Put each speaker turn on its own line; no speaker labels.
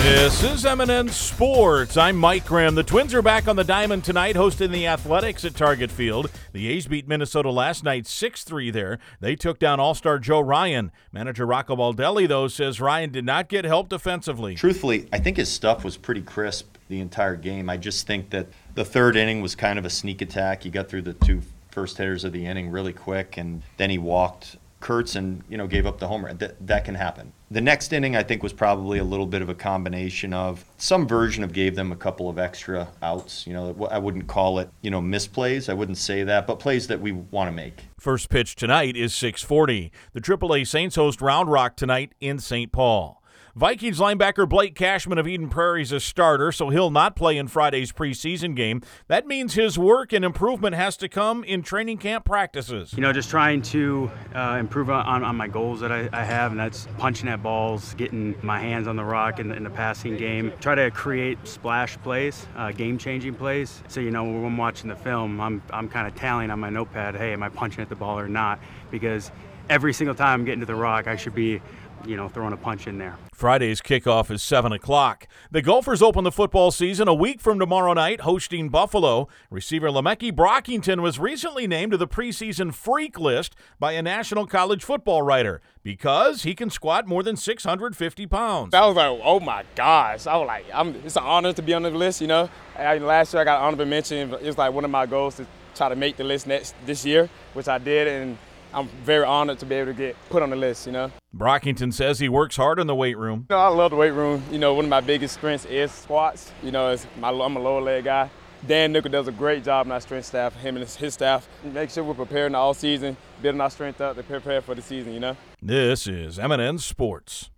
This is M&N Sports. I'm Mike Graham. The Twins are back on the diamond tonight, hosting the Athletics at Target Field. The A's beat Minnesota last night 6-3 there. They took down All-Star Joe Ryan. Manager Rocco Baldelli, though, says Ryan did not get help defensively.
Truthfully, I think his stuff was pretty crisp the entire game. I just think that the third inning was kind of a sneak attack. He got through the two first hitters of the inning really quick, and then he walked Kurtz and gave up the homer. That can happen. The next inning, I think, was probably a little bit of a combination of some version of gave them a couple of extra outs. I wouldn't call it, misplays. I wouldn't say that, but plays that we want to make.
First pitch tonight is 6:40. The AAA Saints host Round Rock tonight in St. Paul. Vikings linebacker Blake Cashman of Eden Prairie is a starter, so he'll not play in Friday's preseason game. That means his work and improvement has to come in training camp practices.
Just trying to improve on my goals that I have, and that's punching at balls, getting my hands on the rock in the passing game. Try to create splash plays, game-changing plays. So, when I'm watching the film, I'm kind of tallying on my notepad, hey, am I punching at the ball or not? Because every single time I'm getting to the rock, I should be throwing a punch in there.
Friday's kickoff is 7 o'clock. The Gophers open the football season a week from tomorrow night, hosting Buffalo. Receiver Le'Meke Brockington was recently named to the preseason freak list by a National College football writer because he can squat more than 650 pounds.
I was like, oh my gosh. I was like, it's an honor to be on the list, Last year I got an honorable mention. It was like one of my goals to try to make the list this year, which I did, and I'm very honored to be able to get put on the list,
Brockington says he works hard in the weight room.
I love the weight room. One of my biggest strengths is squats. I'm a lower leg guy. Dan Nickel does a great job in our strength staff, him and his staff. Make sure we're preparing all season, building our strength up to prepare for the season,
This is M&N Sports.